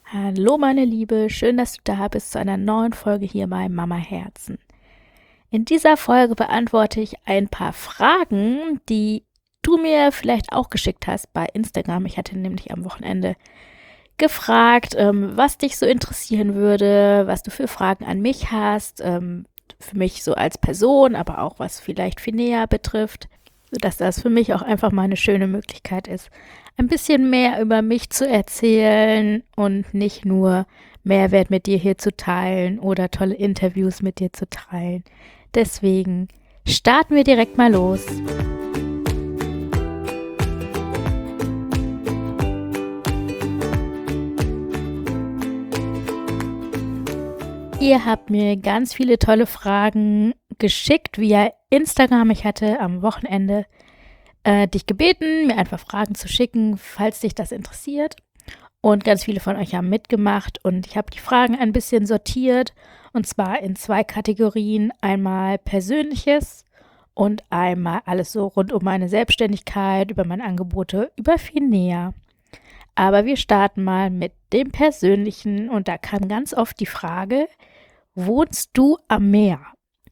Hallo meine Liebe, schön, dass du da bist zu einer neuen Folge hier bei Mama Herzen. In dieser Folge beantworte ich ein paar Fragen, die du mir vielleicht auch geschickt hast bei Instagram. Ich hatte nämlich am Wochenende gefragt, was dich so interessieren würde, was du für Fragen an mich hast, für mich so als Person, aber auch was vielleicht Finea betrifft, sodass das für mich auch einfach mal eine schöne Möglichkeit ist, ein bisschen mehr über mich zu erzählen und nicht nur Mehrwert mit dir hier zu teilen oder tolle Interviews mit dir zu teilen. Deswegen starten wir direkt mal los. Ihr habt mir ganz viele tolle Fragen geschickt via Instagram. Ich hatte am Wochenende dich gebeten, mir einfach Fragen zu schicken, falls dich das interessiert. Und ganz viele von euch haben mitgemacht und ich habe die Fragen ein bisschen sortiert und zwar in 2 Kategorien. Einmal Persönliches und einmal alles so rund um meine Selbstständigkeit, über meine Angebote, über Finea. Aber wir starten mal mit dem Persönlichen und da kam ganz oft die Frage, wohnst du am Meer?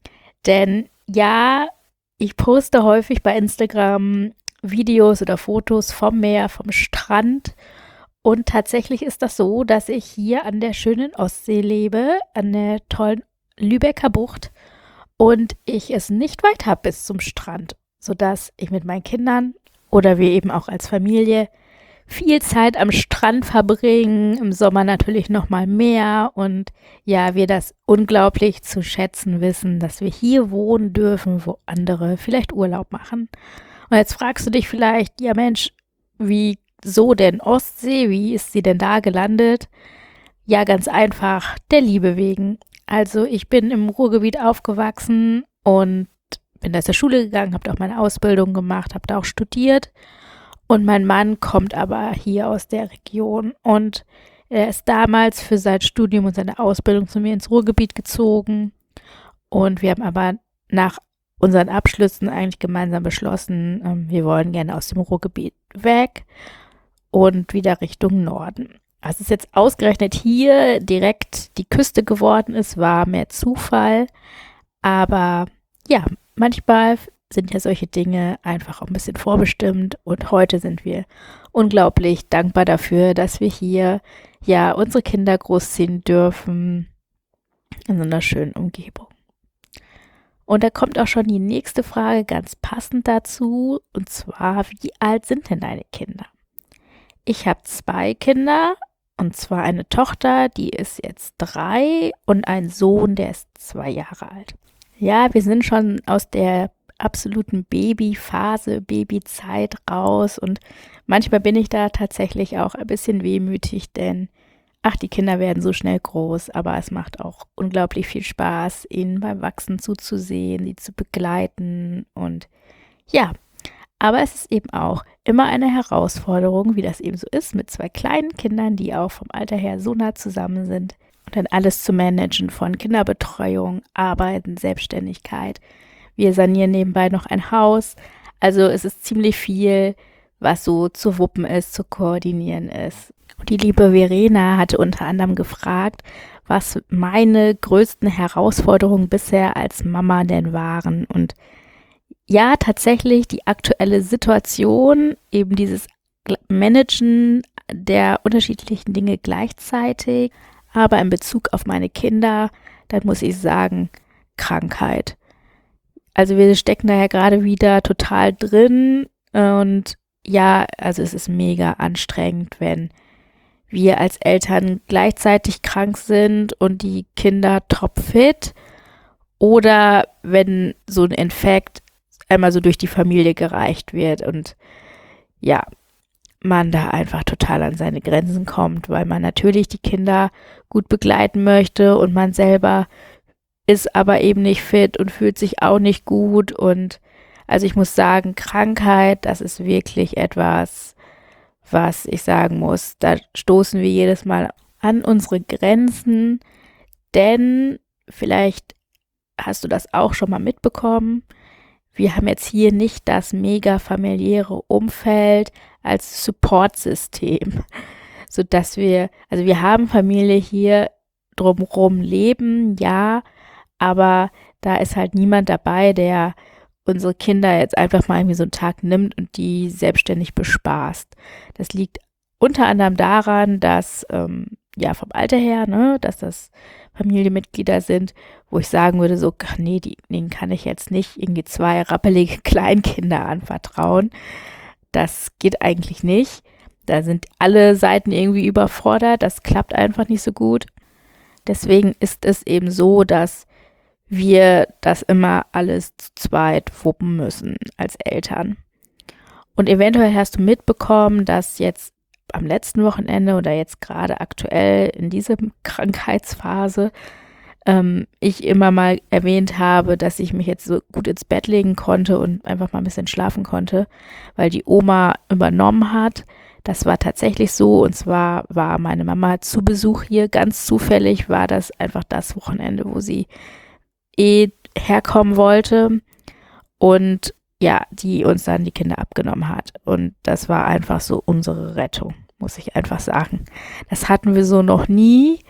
Denn ja, ich poste häufig bei Instagram Videos oder Fotos vom Meer, vom Strand. Und tatsächlich ist das so, dass ich hier an der schönen Ostsee lebe, an der tollen Lübecker Bucht und ich es nicht weit habe bis zum Strand, sodass ich mit meinen Kindern oder wir eben auch als Familie viel Zeit am Strand verbringen, im Sommer natürlich noch mal mehr und ja, wir das unglaublich zu schätzen wissen, dass wir hier wohnen dürfen, wo andere vielleicht Urlaub machen. Und jetzt fragst du dich vielleicht, ja Mensch, wieso denn Ostsee? Wie ist sie denn da gelandet? Ja, ganz einfach, der Liebe wegen. Also ich bin im Ruhrgebiet aufgewachsen und bin da zur Schule gegangen, habe da auch meine Ausbildung gemacht, habe da auch studiert. Und mein Mann kommt aber hier aus der Region und er ist damals für sein Studium und seine Ausbildung zu mir ins Ruhrgebiet gezogen. Und wir haben aber nach unseren Abschlüssen eigentlich gemeinsam beschlossen, wir wollen gerne aus dem Ruhrgebiet weg und wieder Richtung Norden. Was es jetzt ausgerechnet hier direkt die Küste geworden ist, war mehr Zufall. Aber ja, manchmal sind ja solche Dinge einfach auch ein bisschen vorbestimmt und heute sind wir unglaublich dankbar dafür, dass wir hier ja unsere Kinder großziehen dürfen in so einer schönen Umgebung. Und da kommt auch schon die nächste Frage ganz passend dazu und zwar, wie alt sind denn deine Kinder? Ich habe 2 Kinder und zwar eine Tochter, die ist jetzt 3 und einen Sohn, der ist 2 Jahre alt. Ja, wir sind schon aus der absoluten Babyphase, Babyzeit raus und manchmal bin ich da tatsächlich auch ein bisschen wehmütig, denn ach, die Kinder werden so schnell groß, aber es macht auch unglaublich viel Spaß, ihnen beim Wachsen zuzusehen, sie zu begleiten und ja, aber es ist eben auch immer eine Herausforderung, wie das eben so ist, mit 2 kleinen Kindern, die auch vom Alter her so nah zusammen sind und dann alles zu managen von Kinderbetreuung, Arbeiten, Selbstständigkeit. Wir sanieren nebenbei noch ein Haus. Also es ist ziemlich viel, was so zu wuppen ist, zu koordinieren ist. Und die liebe Verena hatte unter anderem gefragt, was meine größten Herausforderungen bisher als Mama denn waren. Und ja, tatsächlich die aktuelle Situation, eben dieses Managen der unterschiedlichen Dinge gleichzeitig, aber in Bezug auf meine Kinder, dann muss ich sagen, Krankheit. Also wir stecken da ja gerade wieder total drin und ja, also es ist mega anstrengend, wenn wir als Eltern gleichzeitig krank sind und die Kinder topfit oder wenn so ein Infekt einmal so durch die Familie gereicht wird und ja, man da einfach total an seine Grenzen kommt, weil man natürlich die Kinder gut begleiten möchte und man selber ist aber eben nicht fit und fühlt sich auch nicht gut. Und also ich muss sagen, Krankheit, das ist wirklich etwas, was ich sagen muss, da stoßen wir jedes Mal an unsere Grenzen, denn vielleicht hast du das auch schon mal mitbekommen. Wir haben jetzt hier nicht das mega familiäre Umfeld als Supportsystem, sodass wir haben Familie hier drumherum leben, ja, aber da ist halt niemand dabei, der unsere Kinder jetzt einfach mal irgendwie so einen Tag nimmt und die selbstständig bespaßt. Das liegt unter anderem daran, dass, vom Alter her, ne, dass das Familienmitglieder sind, wo ich sagen würde, so, ach nee, denen kann ich jetzt nicht irgendwie 2 rappelige Kleinkinder anvertrauen. Das geht eigentlich nicht. Da sind alle Seiten irgendwie überfordert. Das klappt einfach nicht so gut. Deswegen ist es eben so, dass wir das immer alles zu zweit wuppen müssen als Eltern. Und eventuell hast du mitbekommen, dass jetzt am letzten Wochenende oder jetzt gerade aktuell in dieser Krankheitsphase ich immer mal erwähnt habe, dass ich mich jetzt so gut ins Bett legen konnte und einfach mal ein bisschen schlafen konnte, weil die Oma übernommen hat. Das war tatsächlich so, und zwar war meine Mama zu Besuch hier. Ganz zufällig war das einfach das Wochenende, wo sie herkommen wollte und ja, die uns dann die Kinder abgenommen hat. Und das war einfach so unsere Rettung, muss ich einfach sagen. Das hatten wir so noch nie.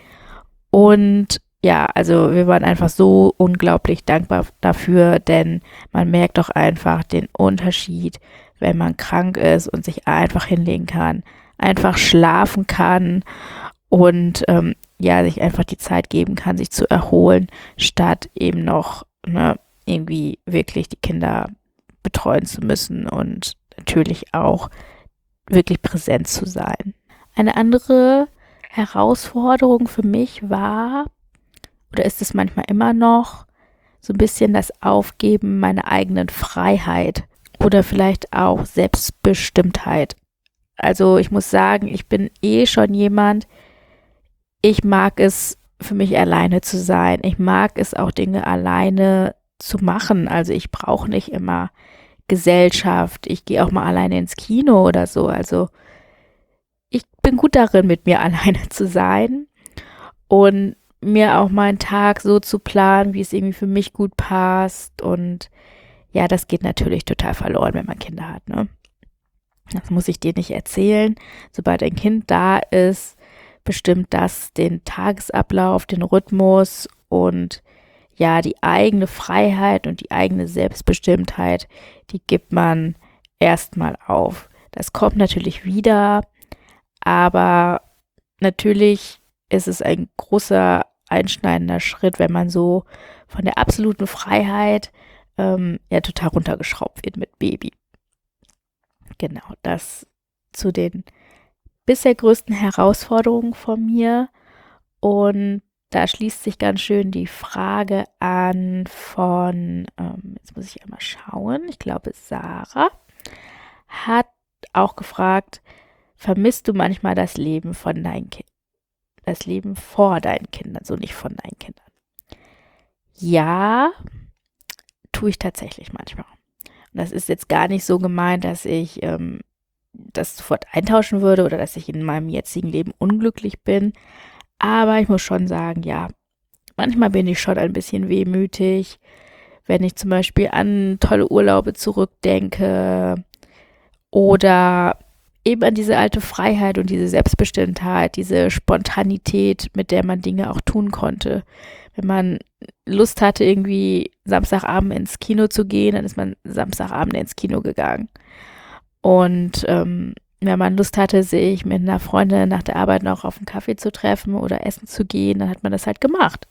Und ja, also wir waren einfach so unglaublich dankbar dafür, denn man merkt doch einfach den Unterschied, wenn man krank ist und sich einfach hinlegen kann, einfach schlafen kann und sich einfach die Zeit geben kann, sich zu erholen, statt eben noch irgendwie wirklich die Kinder betreuen zu müssen und natürlich auch wirklich präsent zu sein. Eine andere Herausforderung für mich war, oder ist es manchmal immer noch, so ein bisschen das Aufgeben meiner eigenen Freiheit oder vielleicht auch Selbstbestimmtheit. Also ich muss sagen, ich bin schon jemand, ich mag es für mich alleine zu sein. Ich mag es auch, Dinge alleine zu machen. Also ich brauche nicht immer Gesellschaft. Ich gehe auch mal alleine ins Kino oder so. Also ich bin gut darin, mit mir alleine zu sein und mir auch meinen Tag so zu planen, wie es irgendwie für mich gut passt. Und ja, das geht natürlich total verloren, wenn man Kinder hat, ne? Das muss ich dir nicht erzählen. Sobald ein Kind da ist, bestimmt das den Tagesablauf, den Rhythmus und ja, die eigene Freiheit und die eigene Selbstbestimmtheit, die gibt man erstmal auf. Das kommt natürlich wieder, aber natürlich ist es ein großer einschneidender Schritt, wenn man so von der absoluten Freiheit total runtergeschraubt wird mit Baby. Genau, das zu den bisher größten Herausforderungen von mir. Und da schließt sich ganz schön die Frage an von, jetzt muss ich einmal schauen, ich glaube Sarah hat auch gefragt, vermisst du manchmal das Leben von deinen Kindern? Das Leben vor deinen Kindern, so nicht von deinen Kindern. Ja, tue ich tatsächlich manchmal. Und das ist jetzt gar nicht so gemeint, dass ich das sofort eintauschen würde oder dass ich in meinem jetzigen Leben unglücklich bin. Aber ich muss schon sagen, ja, manchmal bin ich schon ein bisschen wehmütig, wenn ich zum Beispiel an tolle Urlaube zurückdenke oder eben an diese alte Freiheit und diese Selbstbestimmtheit, diese Spontanität, mit der man Dinge auch tun konnte. Wenn man Lust hatte, irgendwie Samstagabend ins Kino zu gehen, dann ist man Samstagabend ins Kino gegangen. Und wenn man Lust hatte, sich mit einer Freundin nach der Arbeit noch auf einen Kaffee zu treffen oder essen zu gehen, dann hat man das halt gemacht.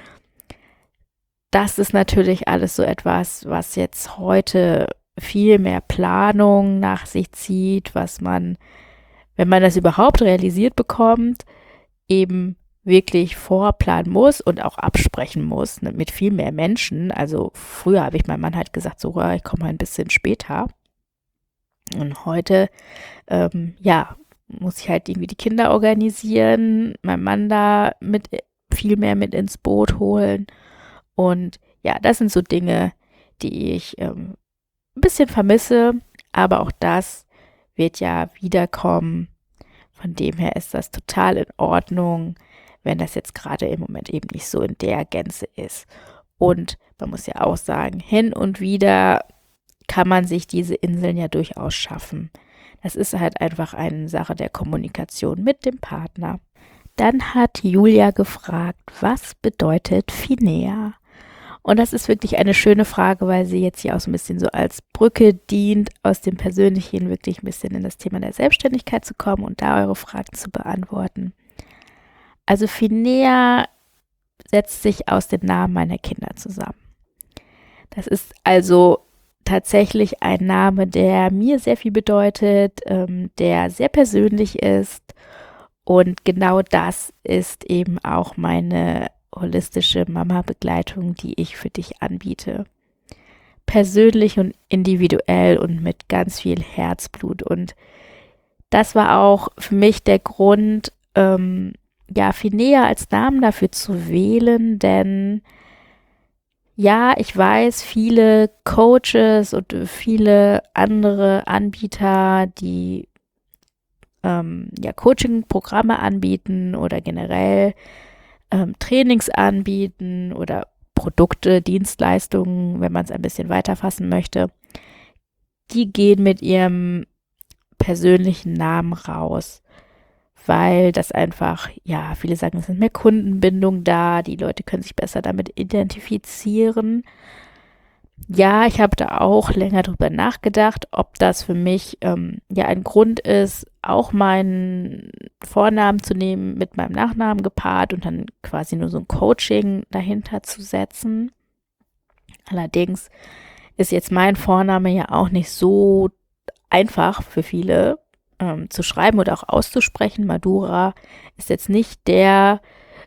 Das ist natürlich alles so etwas, was jetzt heute viel mehr Planung nach sich zieht, was man, wenn man das überhaupt realisiert bekommt, eben wirklich vorplanen muss und auch absprechen muss, ne, mit viel mehr Menschen. Also früher habe ich meinem Mann halt gesagt, so, ich komme mal ein bisschen später. Und heute, muss ich halt irgendwie die Kinder organisieren, meinen Mann da viel mehr mit ins Boot holen. Und ja, das sind so Dinge, die ich ein bisschen vermisse, aber auch das wird ja wiederkommen. Von dem her ist das total in Ordnung, wenn das jetzt gerade im Moment eben nicht so in der Gänze ist. Und man muss ja auch sagen, hin und wieder kann man sich diese Inseln ja durchaus schaffen. Das ist halt einfach eine Sache der Kommunikation mit dem Partner. Dann hat Julia gefragt, was bedeutet Finea? Und das ist wirklich eine schöne Frage, weil sie jetzt hier auch so ein bisschen so als Brücke dient, aus dem Persönlichen wirklich ein bisschen in das Thema der Selbstständigkeit zu kommen und da eure Fragen zu beantworten. Also Finea setzt sich aus den Namen meiner Kinder zusammen. Das ist also tatsächlich ein Name, der mir sehr viel bedeutet, der sehr persönlich ist. Und genau das ist eben auch meine holistische Mama-Begleitung, die ich für dich anbiete. Persönlich und individuell und mit ganz viel Herzblut. Und das war auch für mich der Grund, Finea als Namen dafür zu wählen, denn ja, ich weiß, viele Coaches und viele andere Anbieter, die Coaching-Programme anbieten oder generell Trainings anbieten oder Produkte, Dienstleistungen, wenn man es ein bisschen weiterfassen möchte, die gehen mit ihrem persönlichen Namen raus, weil das einfach, viele sagen, es ist mehr Kundenbindung da, die Leute können sich besser damit identifizieren. Ja, ich habe da auch länger drüber nachgedacht, ob das für mich ein Grund ist, auch meinen Vornamen zu nehmen, mit meinem Nachnamen gepaart und dann quasi nur so ein Coaching dahinter zu setzen. Allerdings ist jetzt mein Vorname ja auch nicht so einfach für viele zu schreiben oder auch auszusprechen. Madura ist jetzt nicht der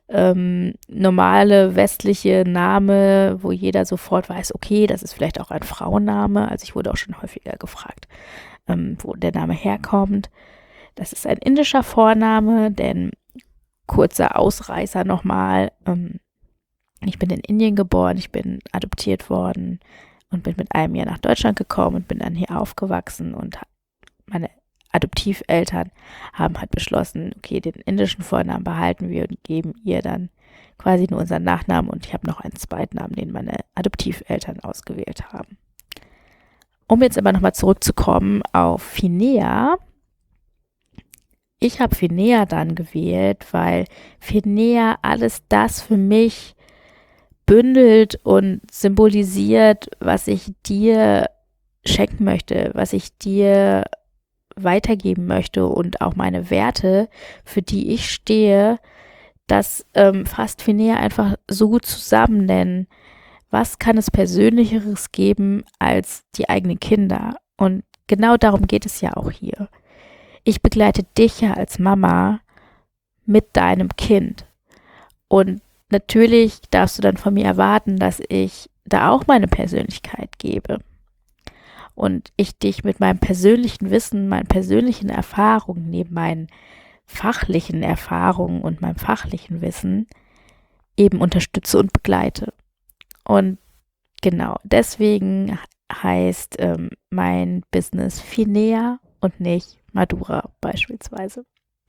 normale westliche Name, wo jeder sofort weiß, okay, das ist vielleicht auch ein Frauenname. Also ich wurde auch schon häufiger gefragt, wo der Name herkommt. Das ist ein indischer Vorname, denn kurzer Ausreißer nochmal. Ich bin in Indien geboren, ich bin adoptiert worden und bin mit einem Jahr nach Deutschland gekommen und bin dann hier aufgewachsen und meine Adoptiveltern haben halt beschlossen, okay, den indischen Vornamen behalten wir und geben ihr dann quasi nur unseren Nachnamen und ich habe noch einen Zweitnamen, den meine Adoptiveltern ausgewählt haben. Um jetzt aber nochmal zurückzukommen auf Finea. Ich habe Finea dann gewählt, weil Finea alles das für mich bündelt und symbolisiert, was ich dir schenken möchte, was ich dir weitergeben möchte und auch meine Werte, für die ich stehe, das fasst Finea einfach so gut zusammen, denn was kann es Persönlicheres geben als die eigenen Kinder? Und genau darum geht es ja auch hier. Ich begleite dich ja als Mama mit deinem Kind und natürlich darfst du dann von mir erwarten, dass ich da auch meine Persönlichkeit gebe. Und ich dich mit meinem persönlichen Wissen, meinen persönlichen Erfahrungen, neben meinen fachlichen Erfahrungen und meinem fachlichen Wissen eben unterstütze und begleite. Und genau, deswegen heißt mein Business Finea und nicht Madura beispielsweise.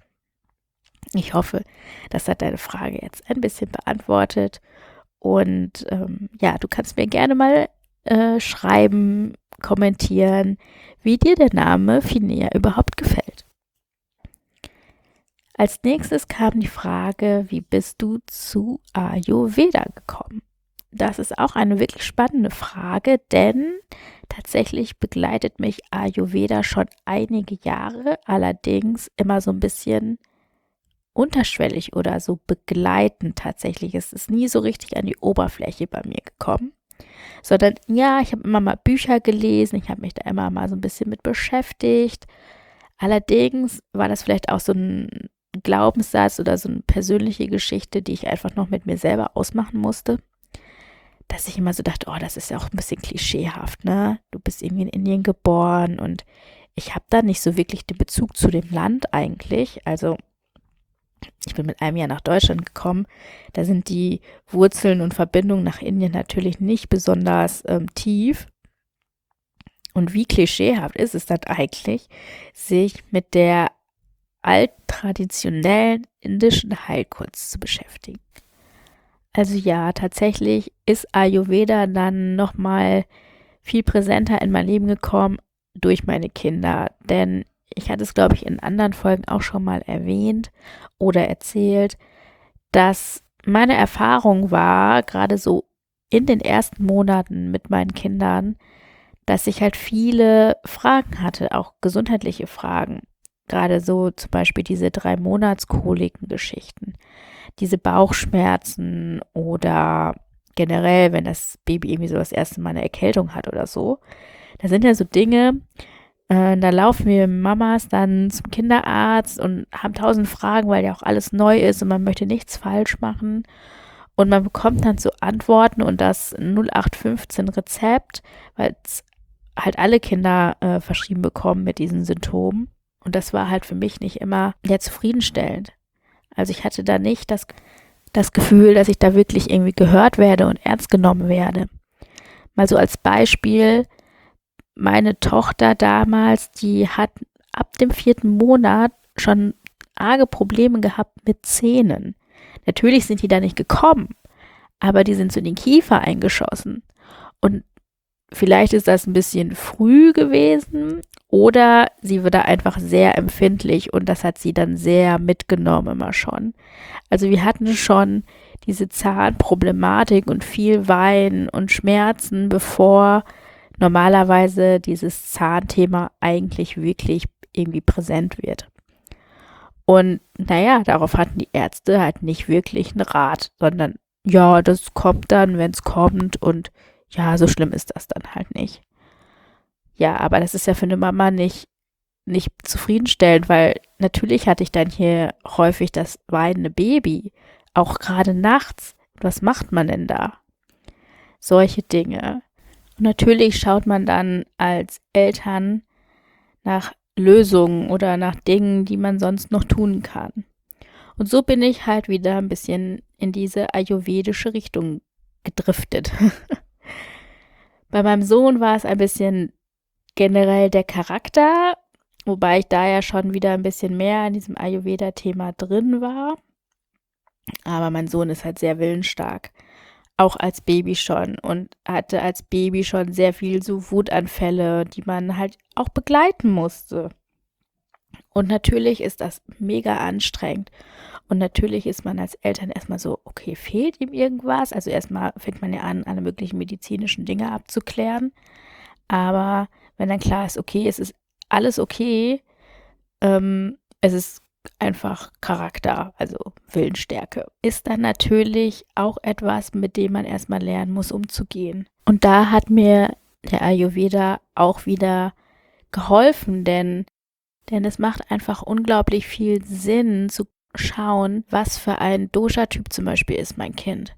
Ich hoffe, das hat deine Frage jetzt ein bisschen beantwortet. Und du kannst mir gerne mal schreiben, kommentieren, wie dir der Name Finea überhaupt gefällt. Als nächstes kam die Frage, wie bist du zu Ayurveda gekommen? Das ist auch eine wirklich spannende Frage, denn tatsächlich begleitet mich Ayurveda schon einige Jahre, allerdings immer so ein bisschen unterschwellig oder so begleitend tatsächlich. Es ist nie so richtig an die Oberfläche bei mir gekommen. Sondern ich habe immer mal Bücher gelesen, ich habe mich da immer mal so ein bisschen mit beschäftigt. Allerdings war das vielleicht auch so ein Glaubenssatz oder so eine persönliche Geschichte, die ich einfach noch mit mir selber ausmachen musste, dass ich immer so dachte, das ist ja auch ein bisschen klischeehaft, ne? Du bist irgendwie in Indien geboren und ich habe da nicht so wirklich den Bezug zu dem Land eigentlich. Also ich bin mit einem Jahr nach Deutschland gekommen. Da sind die Wurzeln und Verbindungen nach Indien natürlich nicht besonders tief. Und wie klischeehaft ist es dann eigentlich, sich mit der alttraditionellen indischen Heilkunst zu beschäftigen? Also ja, tatsächlich ist Ayurveda dann nochmal viel präsenter in mein Leben gekommen durch meine Kinder. Denn ich hatte es, glaube ich, in anderen Folgen auch schon mal erwähnt oder erzählt, dass meine Erfahrung war, gerade so in den ersten Monaten mit meinen Kindern, dass ich halt viele Fragen hatte, auch gesundheitliche Fragen. Gerade so zum Beispiel diese 3-Monats-Koliken-Geschichten, diese Bauchschmerzen oder generell, wenn das Baby irgendwie so das erste Mal eine Erkältung hat oder so. Das sind ja so Dinge, da laufen wir Mamas dann zum Kinderarzt und haben 1000 Fragen, weil ja auch alles neu ist und man möchte nichts falsch machen. Und man bekommt dann so Antworten und das 0815 Rezept, weil es halt alle Kinder verschrieben bekommen mit diesen Symptomen. Und das war halt für mich nicht immer zufriedenstellend. Also ich hatte da nicht das Gefühl, dass ich da wirklich irgendwie gehört werde und ernst genommen werde. Mal so als Beispiel, meine Tochter damals, die hat ab dem 4. Monat schon arge Probleme gehabt mit Zähnen. Natürlich sind die da nicht gekommen, aber die sind so in den Kiefer eingeschossen. Und vielleicht ist das ein bisschen früh gewesen oder sie wird da einfach sehr empfindlich und das hat sie dann sehr mitgenommen immer schon. Also wir hatten schon diese Zahnproblematik und viel Weinen und Schmerzen, bevor normalerweise dieses Zahnthema eigentlich wirklich irgendwie präsent wird. Und naja, darauf hatten die Ärzte halt nicht wirklich einen Rat, sondern ja, das kommt dann, wenn es kommt und ja, so schlimm ist das dann halt nicht. Ja, aber das ist ja für eine Mama nicht zufriedenstellend, weil natürlich hatte ich dann hier häufig das weinende Baby, auch gerade nachts. Was macht man denn da? Solche Dinge. Und natürlich schaut man dann als Eltern nach Lösungen oder nach Dingen, die man sonst noch tun kann. Und so bin ich halt wieder ein bisschen in diese ayurvedische Richtung gedriftet. Bei meinem Sohn war es ein bisschen generell der Charakter, wobei ich da ja schon wieder ein bisschen mehr in diesem Ayurveda-Thema drin war. Aber mein Sohn ist halt sehr willensstark, auch als Baby schon und hatte als Baby schon sehr viel so Wutanfälle, die man halt auch begleiten musste. Und natürlich ist das mega anstrengend. Und natürlich ist man als Eltern erstmal so, okay, fehlt ihm irgendwas? Also erstmal fängt man ja an, alle möglichen medizinischen Dinge abzuklären. Aber wenn dann klar ist, okay, es ist alles okay, es ist einfach Charakter, also Willensstärke, ist dann natürlich auch etwas, mit dem man erstmal lernen muss, umzugehen. Und da hat mir der Ayurveda auch wieder geholfen, denn es macht einfach unglaublich viel Sinn zu schauen, was für ein Dosha-Typ zum Beispiel ist mein Kind.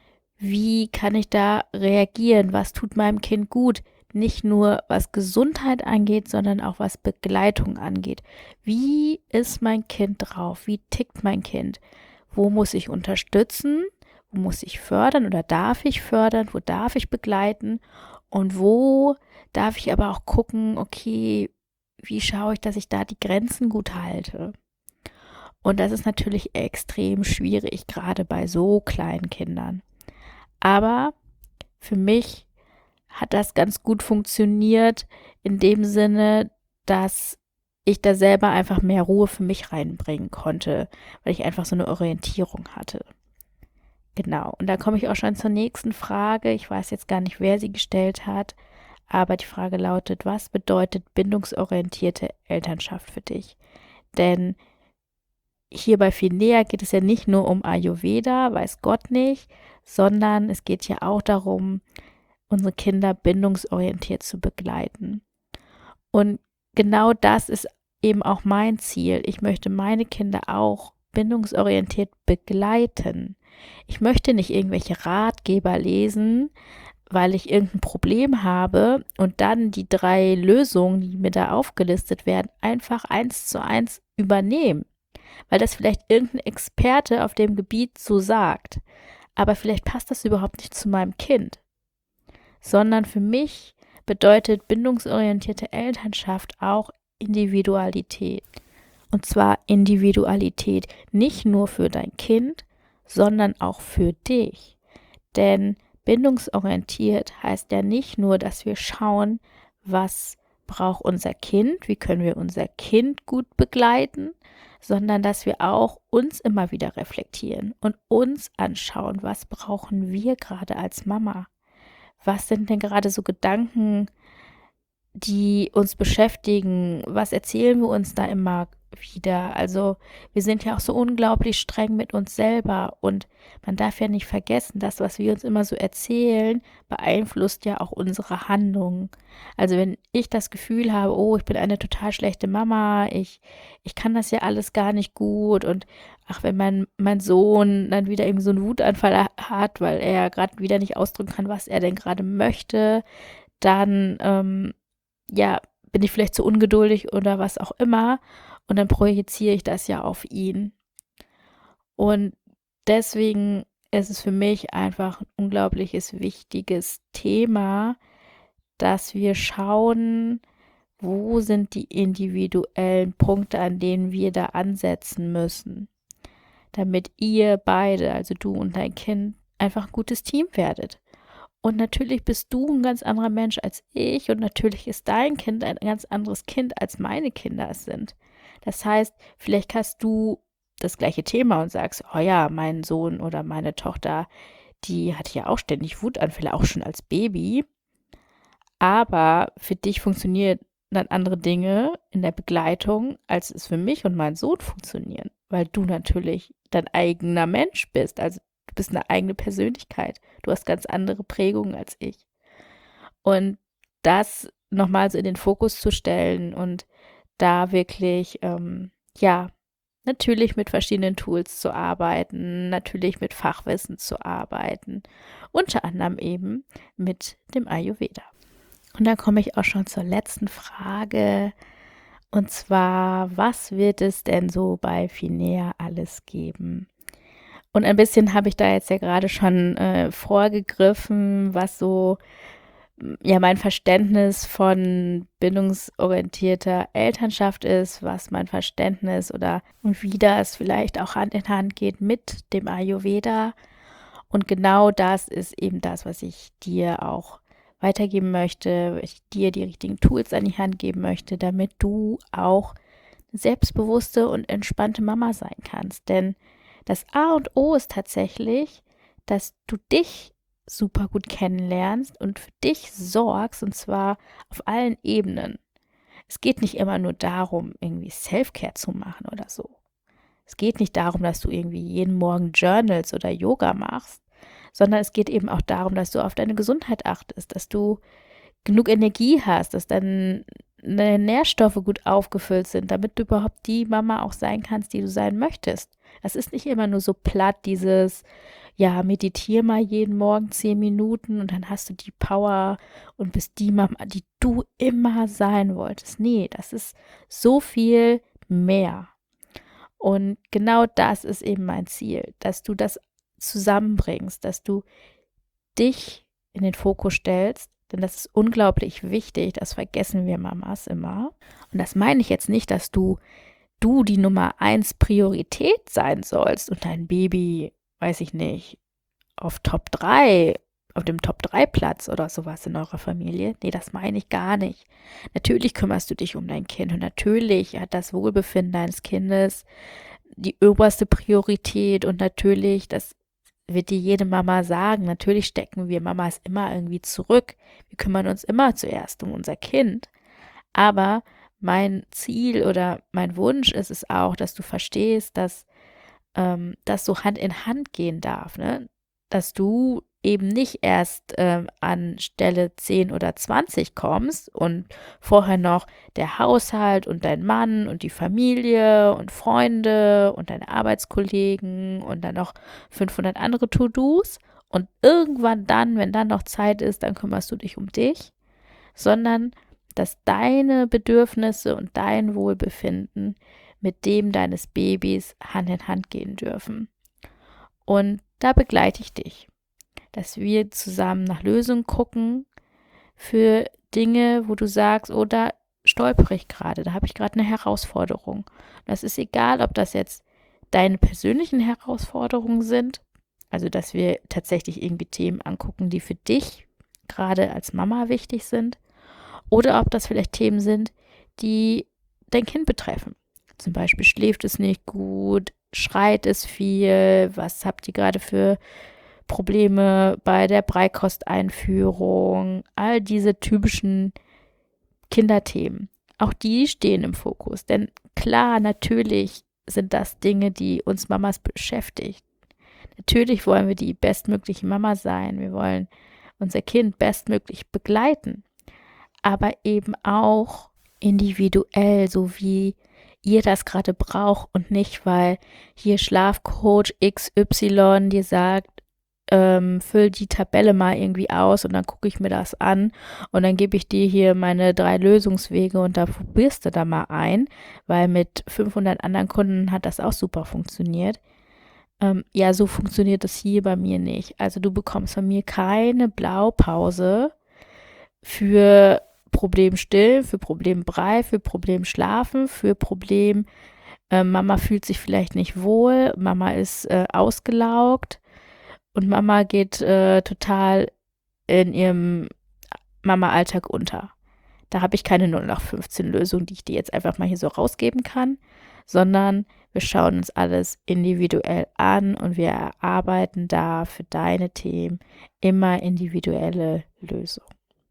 Wie kann ich da reagieren? Was tut meinem Kind gut? Nicht nur was Gesundheit angeht, sondern auch was Begleitung angeht. Wie ist mein Kind drauf? Wie tickt mein Kind? Wo muss ich unterstützen? Wo muss ich fördern oder darf ich fördern? Wo darf ich begleiten? Und wo darf ich aber auch gucken, okay, wie schaue ich, dass ich da die Grenzen gut halte? Und das ist natürlich extrem schwierig, gerade bei so kleinen Kindern. Aber für mich hat das ganz gut funktioniert in dem Sinne, dass ich da selber einfach mehr Ruhe für mich reinbringen konnte, weil ich einfach so eine Orientierung hatte. Genau, und da komme ich auch schon zur nächsten Frage. Ich weiß jetzt gar nicht, wer sie gestellt hat, aber die Frage lautet, was bedeutet bindungsorientierte Elternschaft für dich? Denn hier bei Finea geht es ja nicht nur um Ayurveda, weiß Gott nicht, sondern es geht ja auch darum, unsere Kinder bindungsorientiert zu begleiten. Und genau das ist eben auch mein Ziel. Ich möchte meine Kinder auch bindungsorientiert begleiten. Ich möchte nicht irgendwelche Ratgeber lesen, weil ich irgendein Problem habe und dann die 3 Lösungen, die mir da aufgelistet werden, einfach 1:1 übernehmen. Weil das vielleicht irgendein Experte auf dem Gebiet so sagt. Aber vielleicht passt das überhaupt nicht zu meinem Kind. Sondern für mich bedeutet bindungsorientierte Elternschaft auch Individualität. Und zwar Individualität nicht nur für dein Kind, sondern auch für dich. Denn bindungsorientiert heißt ja nicht nur, dass wir schauen, was braucht unser Kind, wie können wir unser Kind gut begleiten, sondern dass wir auch uns immer wieder reflektieren und uns anschauen, was brauchen wir gerade als Mama? Was sind denn gerade so Gedanken, die uns beschäftigen? Was erzählen wir uns da immer wieder? Also wir sind ja auch so unglaublich streng mit uns selber und man darf ja nicht vergessen, das, was wir uns immer so erzählen, beeinflusst ja auch unsere Handlungen. Also wenn ich das Gefühl habe, oh, ich bin eine total schlechte Mama, ich kann das ja alles gar nicht gut und ach, wenn mein Sohn dann wieder irgendwie so einen Wutanfall hat, weil er gerade wieder nicht ausdrücken kann, was er denn gerade möchte, dann ja, bin ich vielleicht zu ungeduldig oder was auch immer. Und dann projiziere ich das ja auf ihn. Und deswegen ist es für mich einfach ein unglaubliches, wichtiges Thema, dass wir schauen, wo sind die individuellen Punkte, an denen wir da ansetzen müssen, damit ihr beide, also du und dein Kind, einfach ein gutes Team werdet. Und natürlich bist du ein ganz anderer Mensch als ich und natürlich ist dein Kind ein ganz anderes Kind, als meine Kinder es sind. Das heißt, vielleicht hast du das gleiche Thema und sagst, oh ja, mein Sohn oder meine Tochter, die hatte ja auch ständig Wutanfälle, auch schon als Baby. Aber für dich funktionieren dann andere Dinge in der Begleitung, als es für mich und meinen Sohn funktionieren, weil du natürlich dein eigener Mensch bist. Also du bist eine eigene Persönlichkeit. Du hast ganz andere Prägungen als ich. Und das nochmal so in den Fokus zu stellen und da wirklich, ja, natürlich mit verschiedenen Tools zu arbeiten, natürlich mit Fachwissen zu arbeiten, unter anderem eben mit dem Ayurveda. Und dann komme ich auch schon zur letzten Frage. Und zwar, was wird es denn so bei Finea alles geben? Und ein bisschen habe ich da jetzt ja gerade schon vorgegriffen, was so ja mein Verständnis von bindungsorientierter Elternschaft ist, was mein Verständnis oder und wie das vielleicht auch Hand in Hand geht mit dem Ayurveda. Und genau das ist eben das, was ich dir auch weitergeben möchte, ich dir die richtigen Tools an die Hand geben möchte, damit du auch eine selbstbewusste und entspannte Mama sein kannst. Denn das A und O ist tatsächlich, dass du dich super gut kennenlernst und für dich sorgst, und zwar auf allen Ebenen. Es geht nicht immer nur darum, irgendwie Self-Care zu machen oder so. Es geht nicht darum, dass du irgendwie jeden Morgen journals oder Yoga machst, sondern es geht eben auch darum, dass du auf deine Gesundheit achtest, dass du genug Energie hast, dass deine Nährstoffe gut aufgefüllt sind, damit du überhaupt die Mama auch sein kannst, die du sein möchtest. Das ist nicht immer nur so platt, dieses, ja, meditier mal jeden Morgen 10 Minuten und dann hast du die Power und bist die Mama, die du immer sein wolltest. Nee, das ist so viel mehr. Und genau das ist eben mein Ziel, dass du das zusammenbringst, dass du dich in den Fokus stellst, denn das ist unglaublich wichtig, das vergessen wir Mamas immer. Und das meine ich jetzt nicht, dass du die Nummer 1 Priorität sein sollst und dein Baby, weiß ich nicht, auf dem Top 3 Platz oder sowas in eurer Familie. Nee, das meine ich gar nicht. Natürlich kümmerst du dich um dein Kind und natürlich hat das Wohlbefinden deines Kindes die oberste Priorität und natürlich, das wird dir jede Mama sagen, natürlich stecken wir Mamas immer irgendwie zurück. Wir kümmern uns immer zuerst um unser Kind. Aber mein Ziel oder mein Wunsch ist es auch, dass du verstehst, dass das so Hand in Hand gehen darf, ne? Dass du eben nicht erst an Stelle 10 oder 20 kommst und vorher noch der Haushalt und dein Mann und die Familie und Freunde und deine Arbeitskollegen und dann noch 500 andere To-Dos und irgendwann dann, wenn dann noch Zeit ist, dann kümmerst du dich um dich, sondern dass deine Bedürfnisse und dein Wohlbefinden mit dem deines Babys Hand in Hand gehen dürfen. Und da begleite ich dich, dass wir zusammen nach Lösungen gucken für Dinge, wo du sagst, oh, da stolpere ich gerade, da habe ich gerade eine Herausforderung. Das ist egal, ob das jetzt deine persönlichen Herausforderungen sind, also dass wir tatsächlich irgendwie Themen angucken, die für dich gerade als Mama wichtig sind, oder ob das vielleicht Themen sind, die dein Kind betreffen. Zum Beispiel schläft es nicht gut, schreit es viel, was habt ihr gerade für Probleme bei der Beikosteinführung, all diese typischen Kinderthemen. Auch die stehen im Fokus, denn klar, natürlich sind das Dinge, die uns Mamas beschäftigen. Natürlich wollen wir die bestmögliche Mama sein, wir wollen unser Kind bestmöglich begleiten, aber eben auch individuell, so wie ihr das gerade braucht und nicht, weil hier Schlafcoach XY dir sagt, füll die Tabelle mal irgendwie aus und dann gucke ich mir das an und dann gebe ich dir hier meine 3 Lösungswege und da probierst du da mal ein, weil mit 500 anderen Kunden hat das auch super funktioniert. Ja, so funktioniert das hier bei mir nicht. Also du bekommst von mir keine Blaupause für Problem Stillen, für Problem Brei, für Problem Schlafen, für Problem Mama fühlt sich vielleicht nicht wohl, Mama ist ausgelaugt und Mama geht total in ihrem Mama-Alltag unter. Da habe ich keine 0815-Lösung, die ich dir jetzt einfach mal hier so rausgeben kann, sondern wir schauen uns alles individuell an und wir erarbeiten da für deine Themen immer individuelle Lösungen.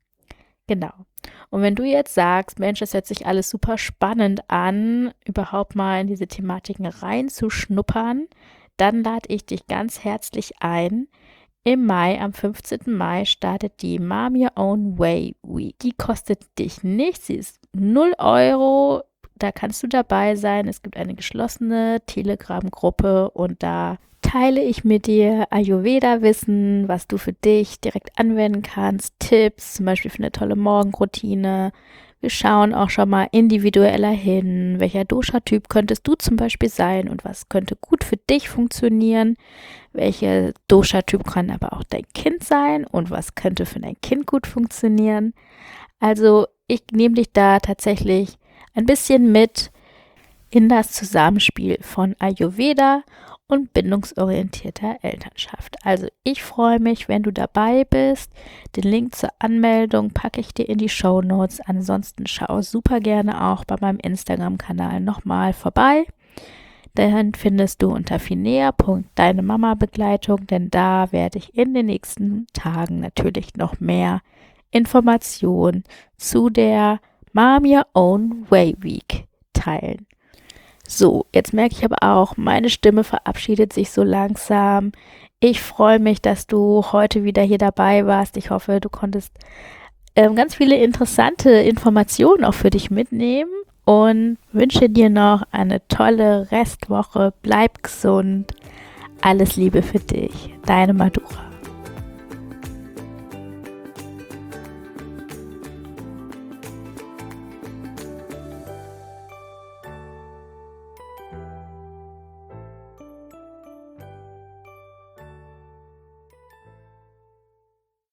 Genau. Und wenn du jetzt sagst, Mensch, das hört sich alles super spannend an, überhaupt mal in diese Thematiken reinzuschnuppern, dann lade ich dich ganz herzlich ein. Im Mai, am 15. Mai, startet die Mom Your Own Way Week. Die kostet dich nichts, sie ist 0 Euro. Da kannst du dabei sein. Es gibt eine geschlossene Telegram-Gruppe und da teile ich mit dir Ayurveda-Wissen, was du für dich direkt anwenden kannst, Tipps, zum Beispiel für eine tolle Morgenroutine. Wir schauen auch schon mal individueller hin, welcher Dosha-Typ könntest du zum Beispiel sein und was könnte gut für dich funktionieren. Welcher Dosha-Typ kann aber auch dein Kind sein und was könnte für dein Kind gut funktionieren. Also ich nehme dich da tatsächlich ein bisschen mit in das Zusammenspiel von Ayurveda und bindungsorientierter Elternschaft. Also ich freue mich, wenn du dabei bist. Den Link zur Anmeldung packe ich dir in die Shownotes. Ansonsten schau super gerne auch bei meinem Instagram-Kanal nochmal vorbei. Dann findest du unter finea.deine Mama-Begleitung, denn da werde ich in den nächsten Tagen natürlich noch mehr Informationen zu der Mom Your Own Way Week teilen. So, jetzt merke ich aber auch, meine Stimme verabschiedet sich so langsam. Ich freue mich, dass du heute wieder hier dabei warst. Ich hoffe, du konntest ganz viele interessante Informationen auch für dich mitnehmen und wünsche dir noch eine tolle Restwoche. Bleib gesund. Alles Liebe für dich. Deine Madura.